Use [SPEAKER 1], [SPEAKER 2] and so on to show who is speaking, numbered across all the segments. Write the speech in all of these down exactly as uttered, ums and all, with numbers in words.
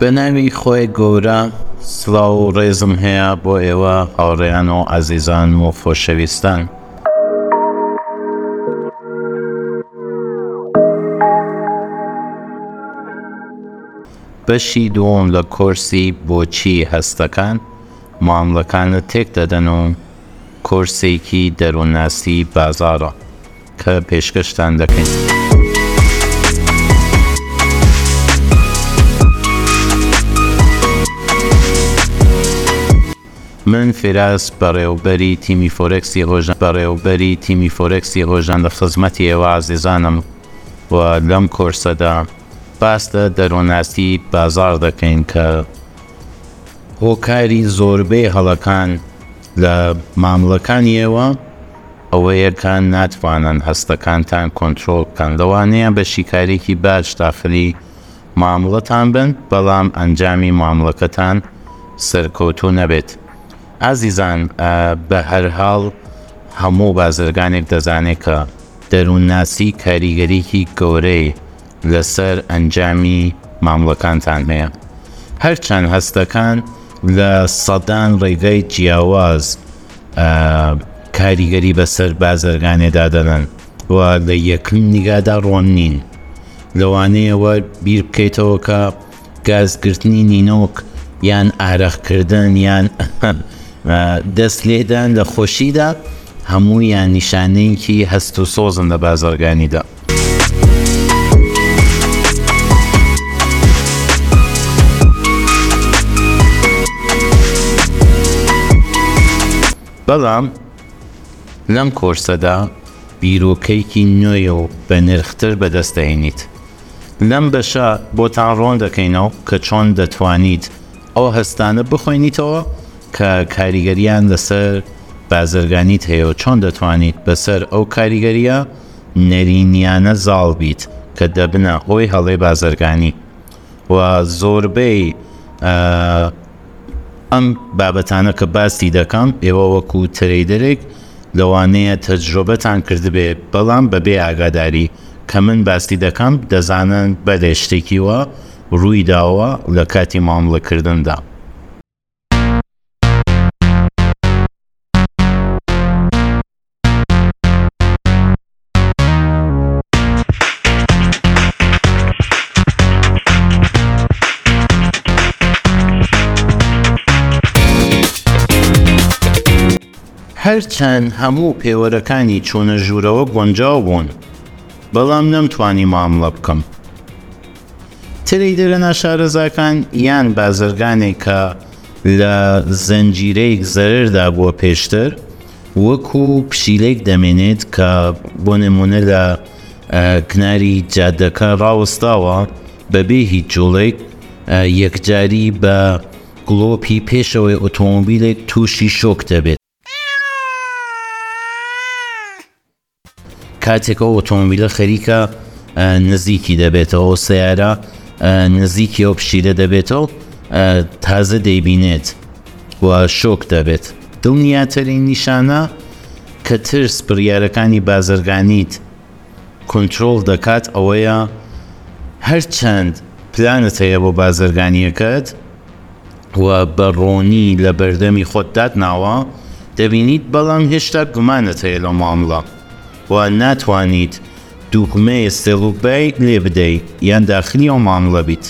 [SPEAKER 1] بە ناوی خۆی گەورە سڵاو و ڕێزم هەیە بۆ ئێوە هاوڕێیان و عەزیزان و خۆشەویستان. بەشی دووەم لە کۆرسی بۆچی هەستەکان معاملەکانت تێک دەدەن و کۆرسێکی دەروونناسی بازاڕە کە پێشکەشتان دەکەین. من فیراس بەڕێوەبەری تیمی فۆرێکسی ڕۆژان بەڕێوەبەری تیمی فۆرێکسی ڕۆژان لە خزمەتی ئێوە عەزیزانم و لەم کۆرسەدا باستە دەروونناسی بازاڕ دەکەین کە هۆکاری زۆربەی هەڵەکان لە ماملەکانی ئێوە ئەوەیەکان ناتوانن هەستەکانتان کۆنترۆڵ بکەن، لەوانەیە بە شیکارێکی باش داخلی ماملەتان بن بەڵام ئەنجامی ماملەکەتان سەرکەوتوو نەبێت. عەزیزان، بە هەر حاڵ هەموو بازرگانێک دەزانێت کە دەروونناسی کاریگەریەکی گەورەی لەسەر ئەنجامی ماملەکانتان هەیە. هەرچەند هەستەکان لە سەدان ڕێگای جیاواز کاریگەری بەسەر بازرگانێدا دەدەن و لە یەکم نیگادا ڕۆن نین. لەوانەیەوە بیر بکەیتەوە کە گازگرتنی نینۆک یان ئارەقکردن یان دەست لێدان لە خۆشیدا هەموو یان نیشانەیەکی هەست و سۆزن لە بازرگانیدا. بەڵام لەم کۆرسەدا بیرۆکەیەکی نوێیە و بە نرختر بەدەستدەهێنیت. لەم بەشە بۆتان ڕۆن دەکەینەوە کە چۆن دەتوانیت ئەو هەستانە بخۆینیتەوە کە کاریگەریان لەسەر بازرگانیت هەیە و چۆن دەتوانیت بەسەر ئەو کاریگەریە نەرینیانە زاڵ بیت کە دەبنە هۆی هەڵەی بازرگانی. و زۆربەی ئەم بابەتانە کە باسی دەکەم ئێوە وەکو ترەیدەرێک لەوانەیە تەجربەتان کردبێ بەڵام بەبێ ئاگاداری کە من باسی دەکەم دەزانن بەلێ شتێکیوە ڕووی داوە لە کاتی ماملەکردندا. هەرچەند هەموو پێوەرەکانی چوونە ژوورەوە گۆنجاو بوون بەڵام نەمتوانی ماملە بکەم. ترەیدەرە ناشارەزاکان یان بازرگانێک کە لە زەنجیرەیەک زەرەردا بووە پێشتر وەکو پشیلەیەک دەمێنێت کە بۆ نمونە لە کناری جادەکە ڕاوەستاوە بەبێ هیچ جوڵێک یەکجاری بە گڵۆپی پێشەوەی ئۆتۆمۆبیلێک تووشی شۆک دەبێت. کاتێکەوە ئۆتۆمۆبیلە خەریکە نزیکی دەبێتەوە سیارە نزیکی ئەو پشیلە دەبێتەوە تازە دەیبینێت و شۆک دەبێت. دڵنیاترین نیشانە کە ترس بڕیارەکانی بازرگانیت کۆنترۆڵ دەکات ئەوەیە هەرچەند پلانت هەیە بۆ بازرگانیەکەت و بە ڕۆنی لە بەردەمی خۆت داتناوە دەبینیت بەڵام هێشتا گومانت هەیە لە مامڵە و ناتوانیت دوگمەی سێڵوبای لێ بدەیت یان داخلی ئەو مامڵە بیت.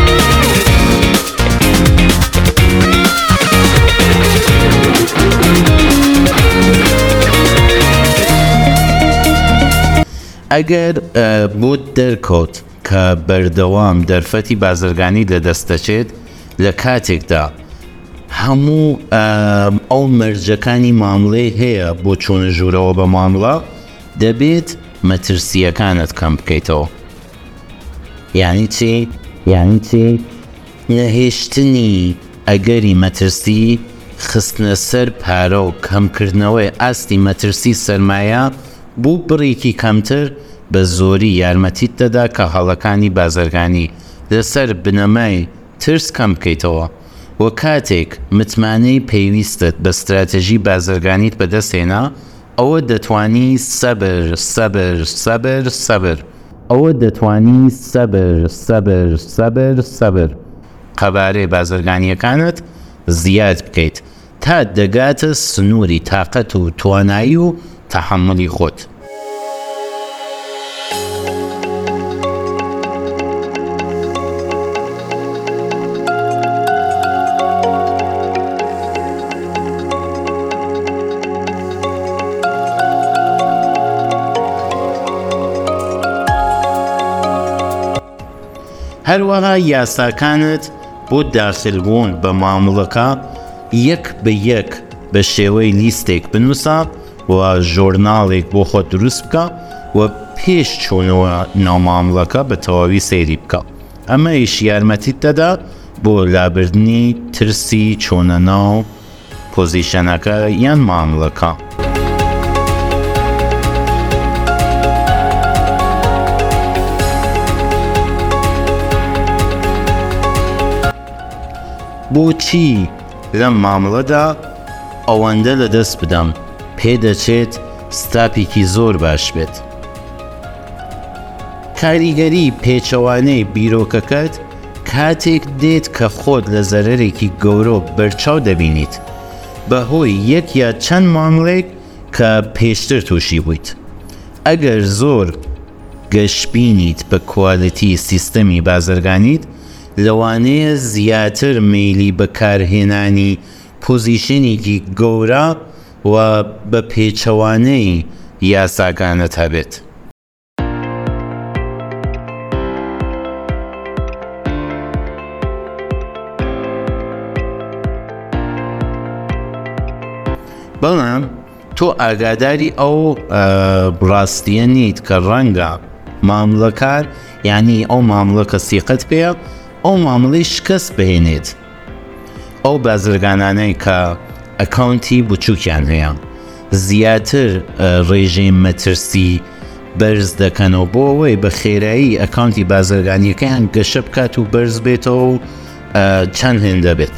[SPEAKER 1] ئەگەر بۆت دەرکەوت کە بەردەوام دەرفەتی بازرگانی لەدەستەچێت لە کاتێکدا هەموو ئەو مەرجەکانی مامڵەی هەیە بۆ چوونە ژوورەوە بە مامڵە دەبێت مەترسیەکانت کەم بکەیتەوە. یعنی چی؟ یعنی چی؟ نەهێشتنی ئەگەری مەترسی خستنە سەر پارە و کەمکردنەوەی ئاستی مەترسی سەرمایە بۆ بڕێکی کەمتر بە زۆری یارمەتیت دەدا کە هەڵەکانی بازرگانی لەسەر بنەمای ترس کەم بکەیتەوە و کاتێک متمانەی پێویستت بە استراتێژی بازرگانیت بەدەستێنا ئەوە دەتوانی سەبر سەبر سەبر سەبر ئەوە دەتوانی سەبر سەبر سەبر سەبر قەبارەی بازرگانیەکانت زیاد بکەیت تا دەگاتە سنووری تااقەت و توانایی و تەحەممولی خۆت. هەروەها یاساکانت بۆ داخلبوون بە مامەڵەکە یەک بە یەک بە شێوەی لیستێک بنووسە و ژۆرناڵێک بۆ خۆت دروست بکە و پێش چوونەوە ناو مامەڵەکە بە تەواوی سەیری بکە. ئەمەیش یارمەتیت دەدا بۆ لابردنی ترسی چوونە ناو پۆزیشنەکە یان مامەڵەکە. بۆچی لەم مامەڵەدا ئەوەندە لەدەست بدەم پێدەچێت ستاپێکی زۆر باش بێت. کاریگەری پێچەوانەی بیرۆکەکەت کاتێک دێت کە خۆت لە زەرەرێکی گەورە بەرچاو دەبینیت بەهۆی یەک یا چەند مامەڵێک کە پێشتر تووشی بوویت. ئەگەر زۆر گەشببینیت بە کواڵیتی سیستەمی بازرگانیت لەوانەیە زیاتر میلی بەکارهێنانی پۆزیشنێکی گەورە و بە پێچەوانەی یاساکانت هەبێت. بەڵام تۆ ئاگاداری ئەو ڕاستیە نیت کە ڕەنگە مامەڵەکار یعنی ئەو مامەڵە کە سیقەت پێە ئەو مامەڵەی شکست بهێنێت. ئەو بازرگانانەی کە ئەکاونتی بچووکیان هەیە زیاتر ڕێژەی مەترسی بەرز دەکەنەوە بۆ ئەوەی بە خێرایی ئەکاونتی بازرگانیەکەیان گەشە بکات و بەرز بێتەوە و چەند هێندە بێت.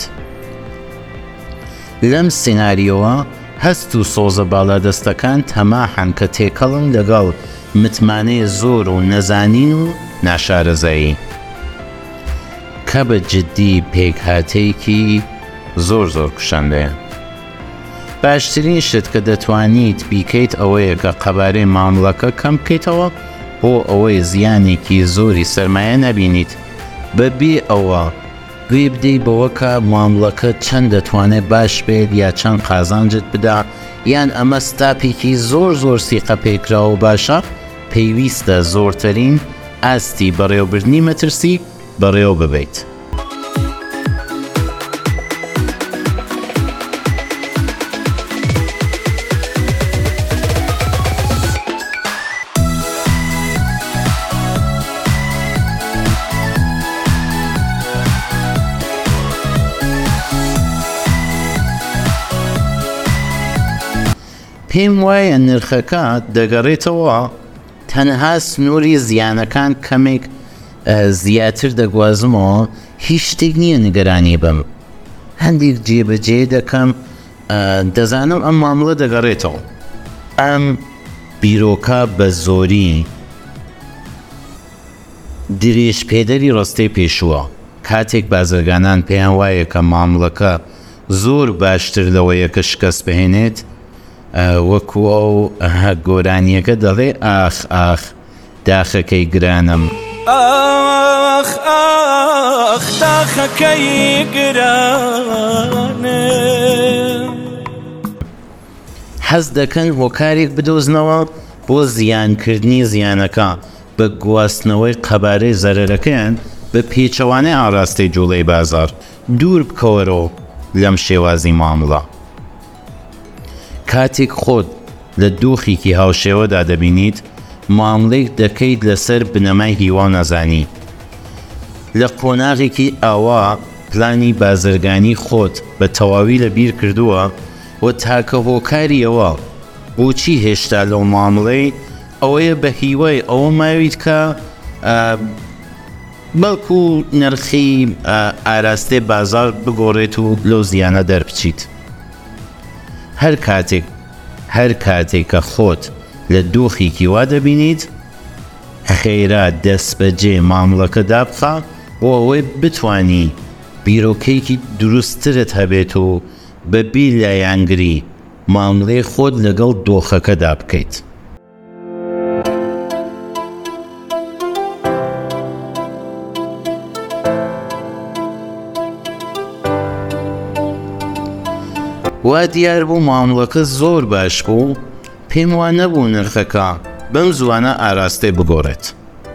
[SPEAKER 1] لەم سیناریۆوە هەست و سۆزە باڵادەستەکان تەماحن کە تێکەڵن لەگەڵ متمانەی زۆر و نەزانین و ناشارەزایی کە بە جددی پێکهاتەیەکی زۆر زۆر کوشندەیە. باشترین شت کە دەتوانیت بیکەیت ئەوەیە کە قەبارەی مامەڵەکە کەم بکەیتەوە بۆ ئەوەی زیانێکی زۆری سەرمایە نەبینیت بەبێ ئەوە گوێ بدەیت بەوە کە مامەڵەکە چەند دەتوانێت باش بێت یا چەند قازانجت بدا یان ئەمە ستاپێکی زۆر زۆر سیقە پێکراوە باشە پێویستە زۆرترین ئاستی بەڕێوەبردنی مەترسی بەڕێوە ببیت. پێم وایە نرخەکە دەگەڕێتەوە تەنها سنووری زیانەکان کەمێک زیاتر دەگوازمەوە هیچ شتێک نییە نیگەرانی بم. هەندێک جێبەجێ دەکەم دەزانم ئەم مامەڵە دەگەڕێتەوە. ئەم بیرۆکە بە زۆری درێژ پێدەری ڕستەی پێشووە کاتێک بازرگانان پێیان وایە کە مامەڵەکە زۆر باشتر لەوەیە کە شکست بهێنێت وەکو ئەو گۆرانیەکە دەڵێ ئاخ ئاخ داخەکەی گرانم
[SPEAKER 2] ئاخ ئاخ داخەکەی گرانم.
[SPEAKER 1] حەز دەکەن هۆکارێک بدۆزنەوە بۆ زیانکردنی زیانەکە بە گواستنەوەی قەبارەی زەرەرەکەیان بە پێچەوانەی ئاڕاستەی جوڵەی بازار دوور بکەوەرەوە لەم شێوازی مامەڵە. کاتێک خۆت لە دۆخێکی هاوشێوەدا دەبینیت مامەڵەیەک دەکەیت لەسەر بنەمای هیوا نەزانی. لە قۆناغێکی ئاوا پلانی بازرگانی خۆت بە تەواوی لەبیر کردووە و تاکە هۆکاریەوە بۆچی هێشتا لەو مامەڵەی ئەوەیە بە هیوای ئەوە ماویت کە بەڵکو نرخی ئاراستەی بازار بگۆڕێت و لەو زیانە دەربچیت. هەر کاتێک هەر کاتێک کە خۆت لە دۆخێکی وا دەبینیت خێرا دەست بەجێ مامەڵەکە دابخە بۆ ئەوەی بتوانی بیرۆکەیەکی دروستترت هەبێت و بەبی لایەنگری مامڵەی خۆت لەگەڵ دۆخەکەدا بکەیت. وا دیار بوو مامڵەکە زۆر باش بوو، پێم وا نەبوو نرخەکە بەم زوانە ئاراستەی بگۆڕێت.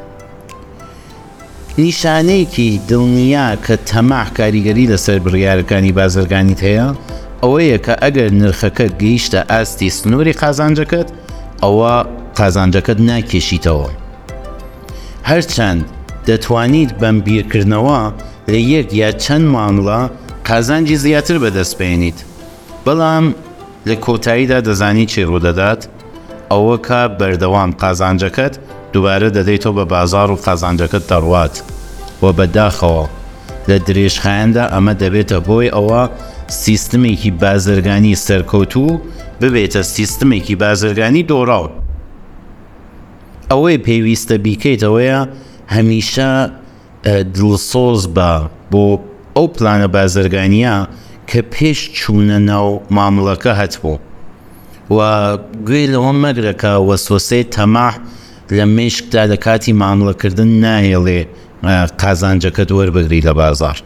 [SPEAKER 1] نیشانەیەکی دڵنیا کە تەماح کاریگەری لەسەر بڕیارەکانی بازرگانیت هەیە ئەوەیە کە ئەگەر نرخەکە گەیشتە ئاستی سنووری قازانجەکەت ئەوە قازانجەکەت ناکێشیتەوە. هەرچەند دەتوانیت بەم بیرکردنەوە لە یەک یا چەند مامڵە قازانجی زیاتر بەدەست بێنیت، بەڵام لە کۆتاییدا دەزانی چی ڕوودەدات ئەوە کە بەردەوام قازانجەکەت دووبارە دەدەیتەوە بە بازار و قازانجەکەت دەڕوات و بەداخەوە لە درێژخایەندا ئەمە دەبێتە بۆی ئەوە سیستمێکی بازرگانی سەرکەوتوو ببێتە سیستمێکی بازرگانی دۆڕاو. ئەوەی پێویستە بیکەیتەوەیە هەمیشە دڵسۆز بە بۆ ئەو پلانە بازرگانیە کە پێش چوونە ناو مامڵەکە هەتبوو و گوێ لەوە مەگرە کە وەسوسەی تەماح لە مێشکدا لە کاتی مامڵەکردن ناهێڵێ قازانجەکەت وەربگری لە بازار.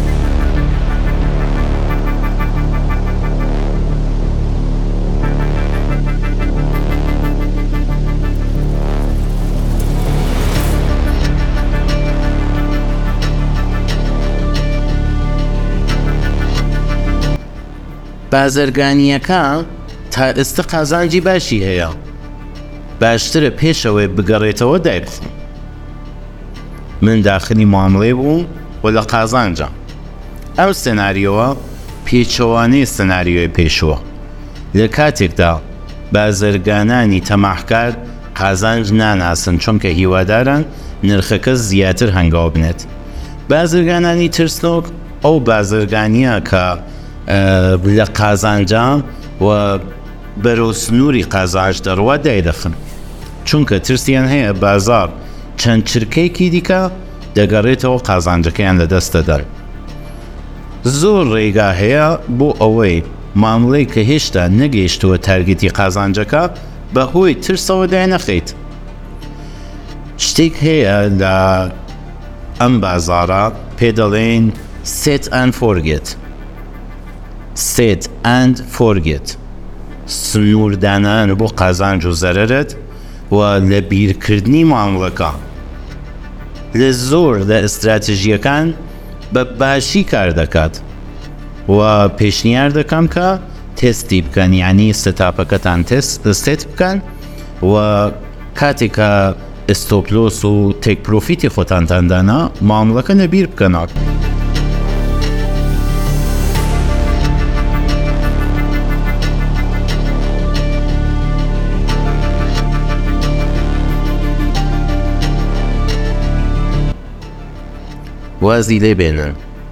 [SPEAKER 1] بازرگانیەکە تا ئێستا قازانجی باشی هەیە، باشترە پێشەوەی بگەڕێتەوە دایبخۆ. من داخلی معاملەی بووم و لە قازانجە. ئەو سناریۆوە پێچەوانەی سناریۆی پێشووە. لە کاتێکدا بازرگانانی تەماحکار قازانج ناناسن چونکە هیوادارن نرخەکە زیاتر هەنگاو بنێت. بازرگانانی ترسنۆک ئەو بازرگانیە کە لە قازانجا و بەرەو سنووری قازانج دەڕوا دایدەخن چونکە ترسیان هەیە بازار چەند چرکەیەکی دیکە دەگەڕێتەوە قازانجەکەیان لە دەستەدەن. زۆر ڕێگا هەیە بۆ ئەوەی مامڵەی کە هێشتا نەگەیشتووە تارگێتی قازانجەکە بەهۆی ترسەوە داینەخەیت. شتێک هەیە لە ئەم بازارە پێ دەڵێن set and forget. set and forget سنووردانان بۆ قازانج و زەرەرت و لە بیرکردنی مامڵەکە لە زۆر لە ئستراتژیەکان بە باشی کار دەکات و پێشنیار دەکەم کە تستی بکەن، یعنی ستاپەکەتان تست بکەن و کاتێکە ئستۆپلۆس و تێک پرۆفیتی خۆتانتاندانا مامڵەکە نەبیر بکەنەوە. وازی لێ بێنن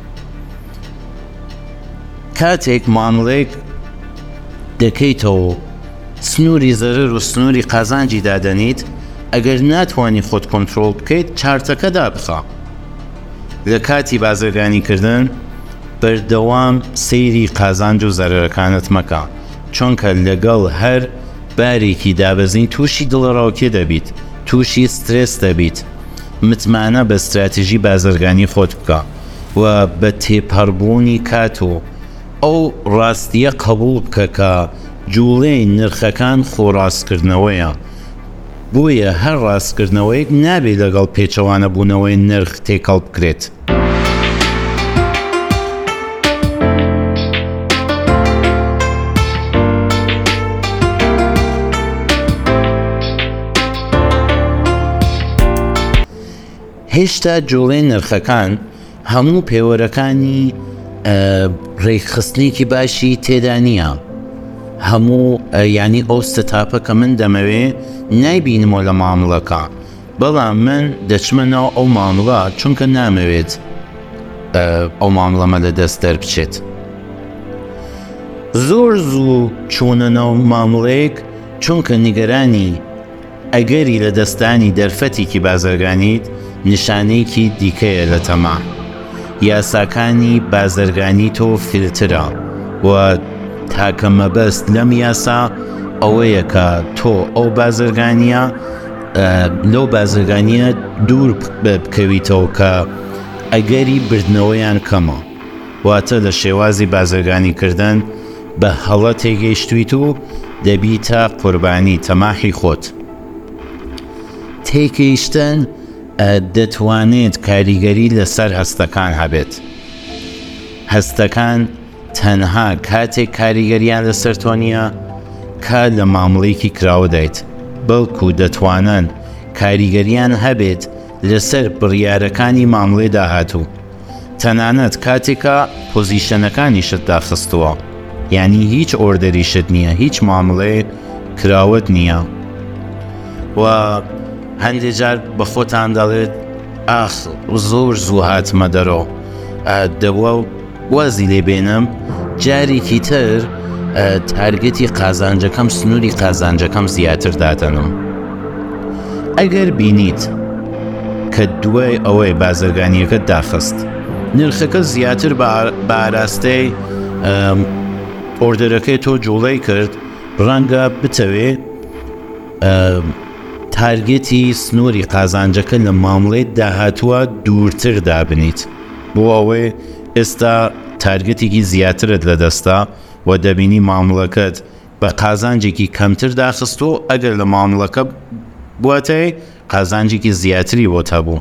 [SPEAKER 1] کاتێک مامڵێک دەکەیتەوە سنووری زەرەر و سنووری قازانجی دادەنیت، ئەگەر ناتوانانی خۆت کۆنترۆڵ بکەیت چارتەکەدا بخە. لە کاتی بازرگانیکردن بەردەوام سەیری قازانج و زەرەرەکانت مەکە چونکە لەگەڵ هەر بارێکی دابەزین تووشی دڵڕاوکێ دەبیت، تووشی سترێس دەبیت. متمانە بە استراتیژی بازرگانی خۆت بکە و بە تێپەڕبوونی کات و ئەو ڕاستیە قبول بکە کە جوڵەی نرخەکان خۆڕاستکردنەوەیە. بۆیە هەر ڕاستکردنەوەیەک نابێت لەگەڵ پێچەوانە بوونەوەی نرخ تێکەڵ بکرێت. هێشتا جوڵەی نرخەکان هەموو پێوەرەکانی ڕێکخستنێکی باشی تێدا نییە. هەموو ینی ئەو ستاپە کە من دەمەوێ نایبینمەوە لە مامڵەکە، بەڵام من دەچمەنەوە ئەو مامڵە چونکە نامەوێت ئەو مامڵەمە لە دەست دەربچێت. زۆر زوو چوونەنەوە مامڵەیەک چونکە نیگەرانی ئەگەری لە دەستانی دەرفەتێکی بازرگانیت نیشانەیەکی دیکەیە لە تەماح. یاساکانی بازرگانی تۆ فیلترە و تاکە مەبەست لەم یاسا ئەوەیە کە تۆ ئەو بازرگانیە لەو بازرگانیە دوور بکەویتەوە کە ئەگەری بردنەوەیان کەمە، واتە لە شێوازی بازرگانیکردن بە هەڵە تێگەیشتویت و دەبیتە قوربانی تەماحی خۆت. تێگەیشتن دەتوانێت کاریگەری لەسەر هەستەکان هەبێت. هەستەکان تەنها کاتێک کاریگەریان لەسەر تۆ نییە کە لە مامەڵەیەکی کراوە دایت، بەڵکو دەتوانن کاریگەریان هەبێت لەسەر بڕیارەکانی مامەڵەی داهاتوو، تەنانەت کاتێکە پۆزیشنەکانیشت داخستووە، یعنی هیچ ئۆردەریشت نییە، هیچ مامەڵەیە کراوت نییە. و هەندێک جار بە خۆتان دەڵێت ئاخ زۆر زوو هاتمە دەرەوە، دەبووە وازی لێبێنم جارێکی تر تارگەتی قازانجەکەم سنووری قازانجەکەم زیاتر دادەنم. ئەگەر بینیت کە دوای ئەوەی بازرگانیەکەت داخست نرخەکە زیاتر بە ئاراستەی ئۆردەرەکەی تۆ جوڵەی کرد، ڕەنگە بتەوێ تارگێتی سنووری قازانجەکە لە مامەڵەی داهاتووە دوورتر دابنیت، بۆ ئەوەی ئێستا تارگێتێکی زیاترت لە دەستا و دەبینی مامەڵەکەت بە قازانجێکی کەمتر داخستۆ، ئەگەر لە مامەڵەکە بواتەی قازانجێکی زیاتری بۆ هەبوو.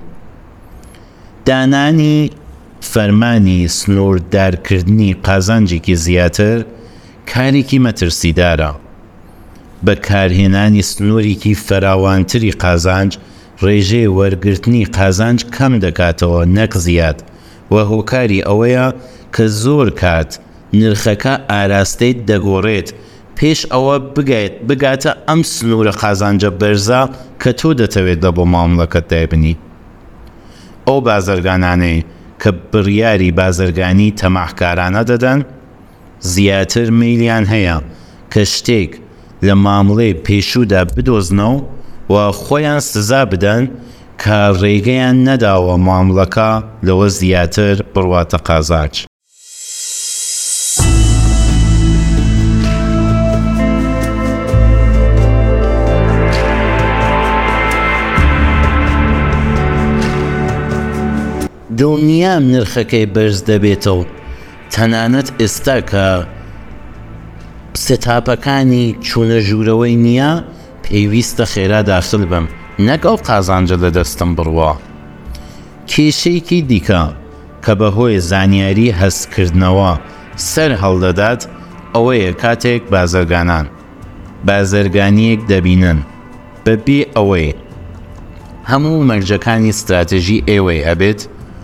[SPEAKER 1] دانانی فەرمانی سنووردارکردنی قازانجێکی زیاتر کارێکی مەترسیدارە. بە کارهێنانی سنوورێکی فراوانتری قازانج ڕێژەی وەرگرتنی قازانج کەم دەکاتەوە نەک زیاد، و هۆکاری ئەوەیە کە زۆر کات نرخەکە ئاراستەی دەگۆڕێت پێش ئەوە بگایت بگاتە ئەم سنوورە قازانجە بەرزە کە تۆ دەتەوێت لە بۆ مامەڵەکەت دابنی. ئەو بازرگانانەی کە بڕیاری بازرگانی تەماحکارانە دەدەن زیاتر میلیان هەیە کە شتێک لە مامەڵەی پێشوودا بدۆزنەوە و خۆیان سزا بدەن کە ڕێگەیان نەداوە مامەڵەکە لەوە زیاتر بڕواتە قازانج. دڵنیام نرخەکەی بەرز دەبێتەوە، تەنانەت ئێستا کە ستاپەکانی چوونە ژوورەوەی نییە پێویستە خێرا داخل بم، نەک ئەو قازانجە لە دەستم بڕوە. کێشەیەکی دیکە کە بەهۆی زانیاری هەستکردنەوە سەر هەڵدەدات ئەوەیە کاتێک بازرگانان بازرگانیەک دەبینن بەبێ ئەوەی هەموو مەرجەکانی استراتێژی ئێوەی هەبێت،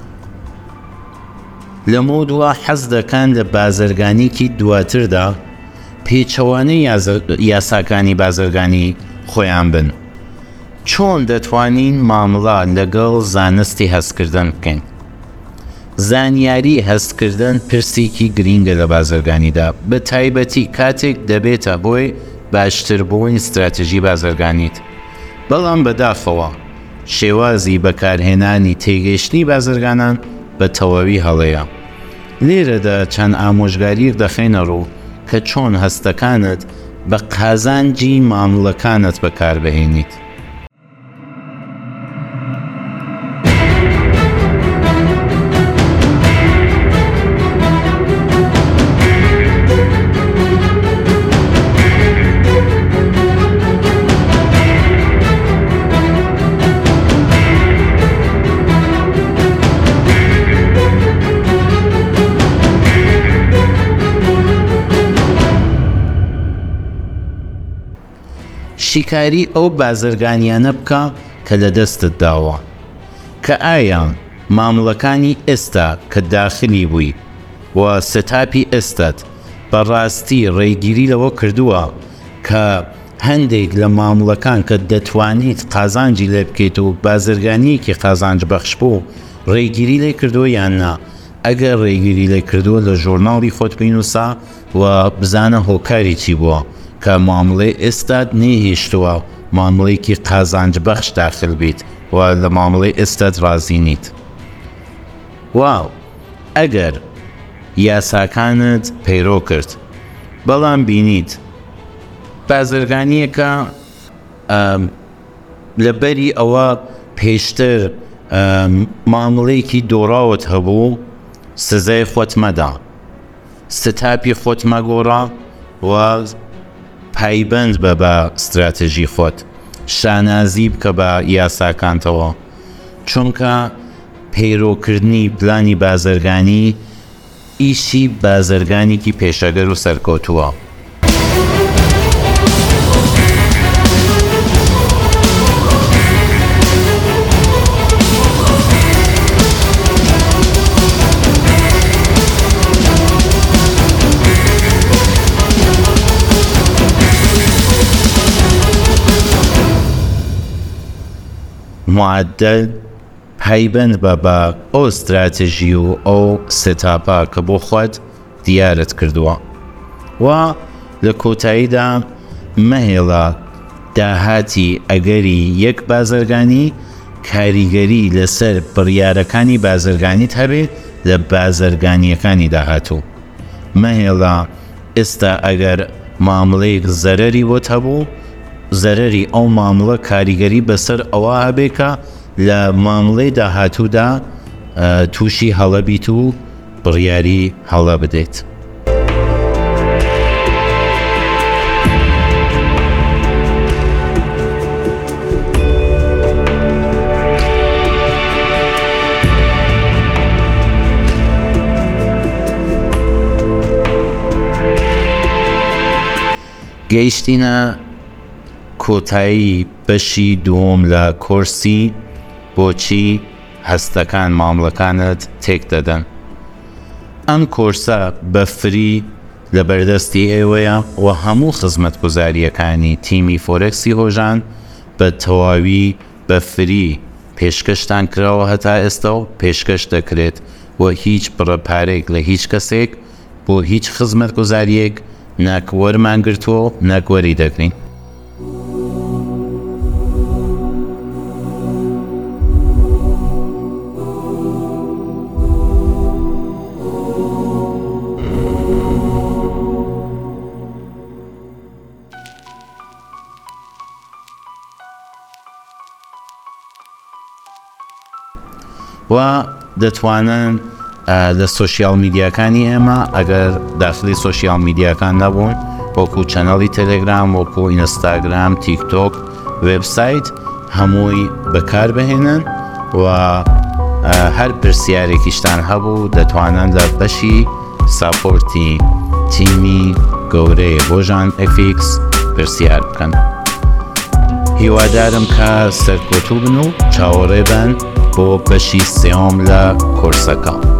[SPEAKER 1] لە مۆدووە حەز دەکەن لە بازرگانیکی دواتردا پێچەوانەی یاساکانی بازرگانی خۆیان بن. چۆن دەتوانین مامەڵە لەگەڵ زانستی هەستکردن بکەین؟ زانیاری هەستکردن پرسێکی گرینگە لە بازرگانیدا، بە تایبەتی کاتێک دەبێتە بۆی باشتربوونی استراتێژی بازرگانیت. بەڵام بەداخەوە شێوازی بەکارهێنانی تێگەیشتنی بازرگانان بە تەواوی هەڵەیە. لێرەدا چەند ئامۆژگاریەک دەخێنە ڕوو کە چۆن هەستەکانت بە قازانجی مامەڵەکانت بەکاربهێنیت. شیکاری ئەو بازرگانیانە بکە کە لە دەستت داوە، کە ئایا مامەڵەکانی ئێستا کە داخلی بووی و ستاپی ئێستت بەڕاستی ڕێگیری لەوە کردووە کە هەندێک لە مامەڵەکان کە دەتوانیت قازانجی لێ بکەیت و بازرگانیەکی قازانج بەخش بوو ڕێگیری لێ کردووە یان نا. ئەگەر ڕێگیری لێ کردووە لە ژۆرناڵی خۆت بینووسە و بزانە هۆکاری چی بووە کە مامەڵەی ئێستات نێهێشتووە مامەڵەیەکی قازانج بەخش داخل بیت و لە مامەڵەی ئێستات ڕازی نیت. واو ئەگەر یاساکانت پەیڕۆ کرد بەڵام بینیت بازرگانیەکە لەبەری ئەوە پێشتر مامەڵەیەکی دۆڕاوت هەبوو سزای خۆت مەدا، ستاپی خۆت مەگۆڕە و پایبند بە بە استراتێژی خۆت، شانازی بکە بە یاساکانتەوە، چونکە پەیڕۆکردنی پلانی بازرگانی ئیشی بازرگانێکی پێشەگەر و سەرکەوتووە. معدل پایبند بە بە ئەو استراتێژی و ئەو ستاپە کە بۆ خۆت دیارت کردووە و لە کۆتاییدا مەهێڵە داهاتی ئەگەری یەک بازرگانی کاریگەری لەسەر بڕیارەکانی بازرگانیت هەبێت لە بازرگانیەکانی داهاتوو. مەهێڵە ئێستا ئەگەر مامەڵەیەک زەرەری بۆت هەبوو، زەرەری ئەو مامەڵە کاریگەری بەسەر ئەوە هەبێت کە لە مامەڵەی داهاتوودا تووشی هەڵەبیت و بڕیاری هەڵە بدەیت. گەیشتینە کۆتایی بەشی دووەم لە کۆرسی بۆچی هەستەکان مامەڵەکانت تێک دەدەن. ئەم کۆرسە بە فری لە بەردەستی ئێوەیە و هەموو خزمەتگوزاریەکانی تیمی فۆرەکسی هۆژان بە تەواوی بە فری پێشکەشتان کراوە هەتا ئێستا و پێشکەش دەکرێت و هیچ بڕەپارێک لە هیچ کەسێک بۆ هیچ خزمەتگوزاریەک ناکوەرمان گرتووە ناکوەری دەکرین. و دەتوانن لە سۆشیال میدیاکانی ئێمە ئەگەر داخلی سۆشیال میدیاکان نەبوون وەکو چەنەڵی تەلەگرام، وەکو ئینستاگرام، تیکتۆک، وێبسایت هەمووی بەکار بهێنن و هەر پرسیارێکیشتان هەبوو دەتوانن لە بەشی ساپۆرتی تیمی گەورەی ڕۆژان ئەف ئیکس پرسیار بکەن. هیوادارم کە سەرکەوتوو بن و چاوەڕێ بن بۆ بەشی سێۆم لە کۆرسەکە.